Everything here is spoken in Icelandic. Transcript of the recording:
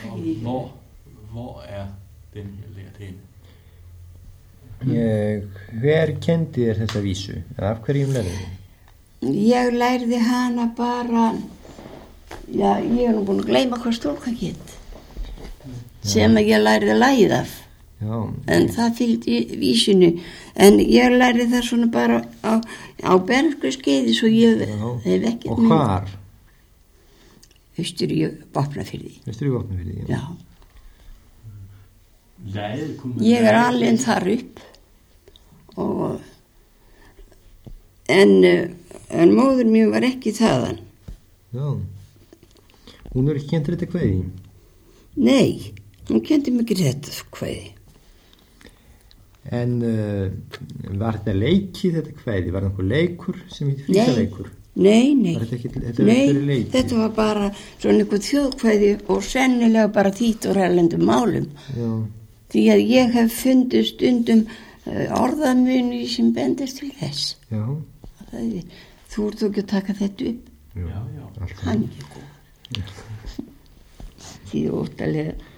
Hvor den her lært henne? Hver kendi þér þessa vísu? Af hverjum lærði þið? Ég lærði hana bara, ég nú búin að gleyma hvað stúlkan hét, sem að ég lærði lagið af. Já. En það fylgdi vísinu, en ég lærði það svona bara á bernsku skeiði, svo ég hef ekkert Og hvar? Austur í Vopnafirði. Já. Ég alin þar upp en móður mín var ekki þaðan. Já. Hún ekki kennt þetta kvæði? Nei, hún kendi mig ekki þetta kvæði. En var þetta leikið þetta kvæði? Var það einhver leikur sem heit Frísaleikur? Nei. Nei, þetta var bara svona einhver þjóðkvæði og sennilega bara þýtt úr erlendum málum. Já. Því að ég hef fundið stundum orðamuni sem bendist til þess. Já. Þú ert ekki að taka þetta upp? Já. Hann ekki góð. Því óttalega